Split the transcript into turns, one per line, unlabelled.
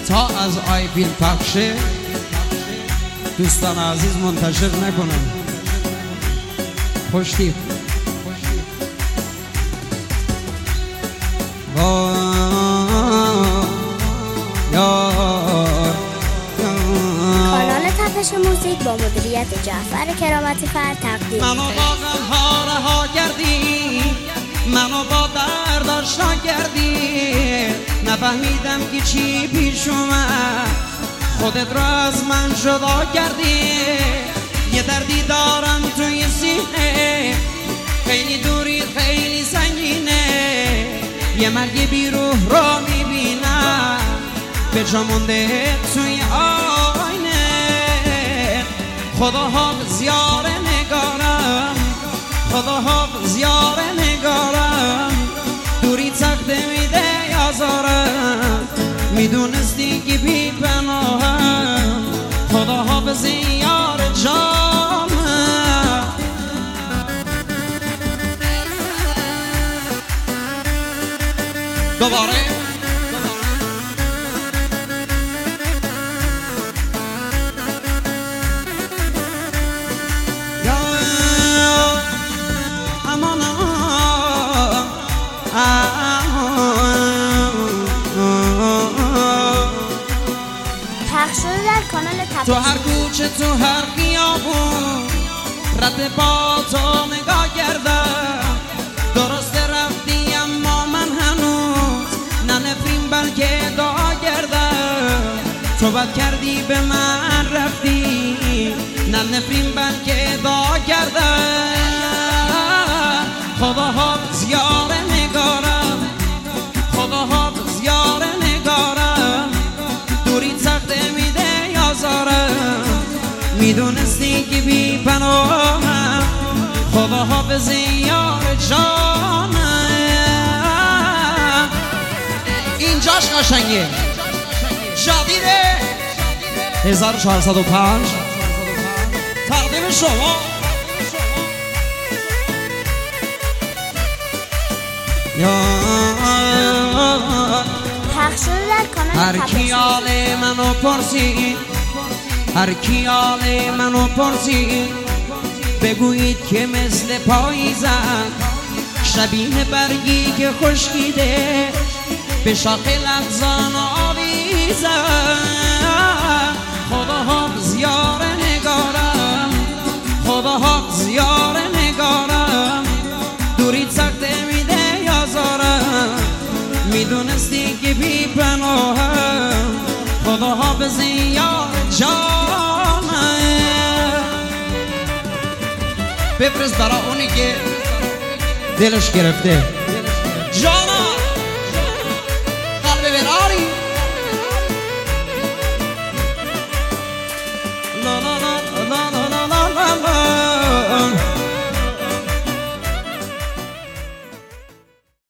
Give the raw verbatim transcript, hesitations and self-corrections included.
تا از آی فیلم پخشه دوستان عزیز منتشر نکنن. خوشتیب
کانال تپش موزیک با مدیریت جعفر کرامتی فر تقدیم
منو با غمها رها کردی، منو با درد آشنا کردی، نفهمیدم که چی پیش اومد، خودت را از من جدا کردی. یه دردی دارم توی سینه، خیلی دوری خیلی سنگینه، یه مرگ بی روح را میبینم به جا مونده توی آینه. خدا حافظ یار نگارم، خدا حافظ یار نگارم، دوری تخته میده یازارم، میدونستی که بی پناهم. خدا حافظ یار جانم. دوباره تو هر کوچه تو هر خیابون رد با تو نگاه کردم، درست رفتی اما من هنوز نه نفرین بلکه دعا کردم. تو بد کردی به من رفتی، نه نفرین بلکه دعا کردم. خدا حافظ یار نگارم، خدا حافظ یار نگارم، دوری تخته میده یازارم، میدونستی که بی پناهم. خدا حافظ یار جانم. اینجاش قشنگه، جدیده هزار و چهارصد و پنج تقدیم شما. هر کی آل منو پرسی، هر کی آل منو پرسی، بگویید که مثل پاییزم، شبیه برگی که خشکیده به شاخ لغزان آویزم. خدا حافظ یار نگارم، خدا حافظ یار نگارم، دوری تخته میده یازارم، میدونستی که بی پناهم. خدا حافظ یار جانم. بفرست برای اونی که دلش گرفته جانم.